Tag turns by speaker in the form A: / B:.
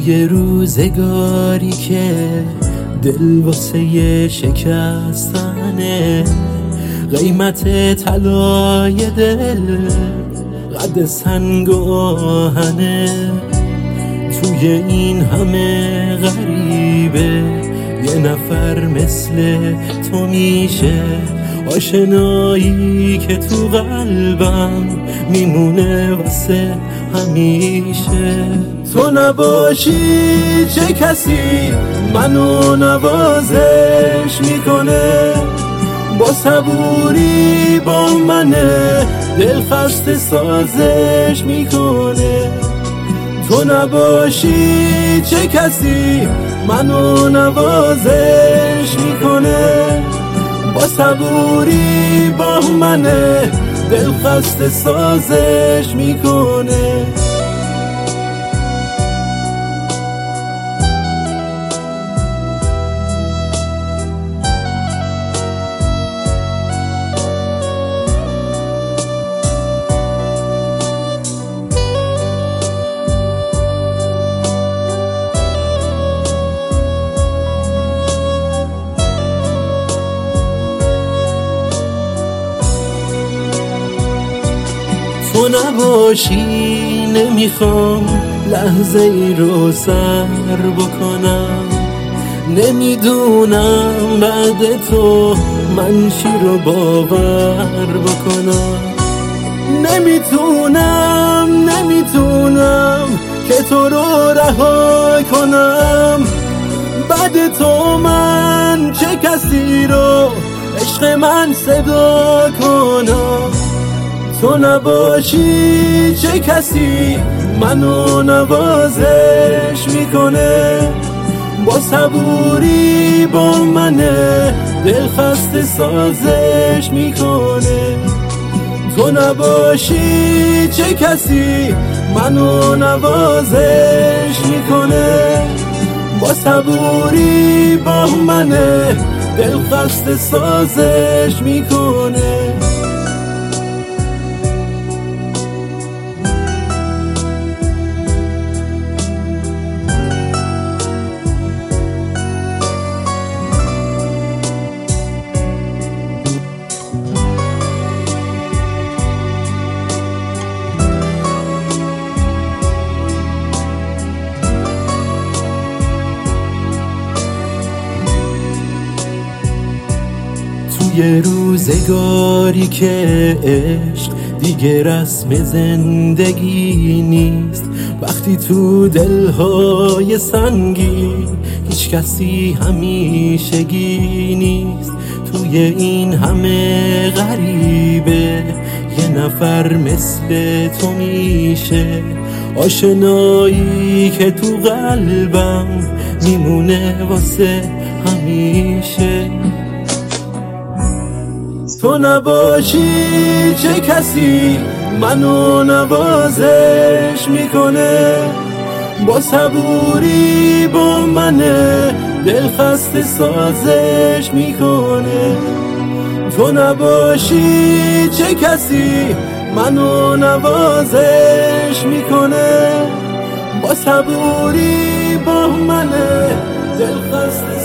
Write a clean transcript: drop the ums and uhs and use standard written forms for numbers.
A: توی روزگاری که دل واسه شکستنه، قیمت طلای دل قد سنگ و آهنه. توی این همه غریبه یه نفر مثل تو میشه، آشنایی که تو قلبم میمونه واسه همیشه. تو نباشی چه کسی منو نوازش میکنه، با صبوری با منه دل خسته سازش میکنه. تو نباشی چه کسی منو نوازش میکنه، با صبوری با منه دل خسته سازش میکنه. تو نباشی نمیخوام لحظه ای رو سر بکنم، نمیدونم بعد تو من چی رو باور بکنم. نمیتونم که تو رو رها کنم، بعد تو من چه کسی رو عشق من صدا کنم. تو نباشی چه کسی منو نوازش میکنه، با صبوری با منه دل خسته سازش میکنه. تو نباشی چه کسی منو نوازش میکنه، با صبوری با منه دل خسته سازش میکنه. یه روزگاری که عشق دیگه رسم زندگی نیست، وقتی تو دلهای سنگی هیچ کسی همیشگی نیست. توی این همه غریبه یه نفر مثل تو میشه، آشنایی که تو قلبم میمونه واسه همیشه. تو نباشی چه کسی منو نوازش میکنه، با صبوری با منه دل خسته سازش میکنه. تو نباشی چه کسی منو نوازش میکنه، با صبوری با منه دل خسته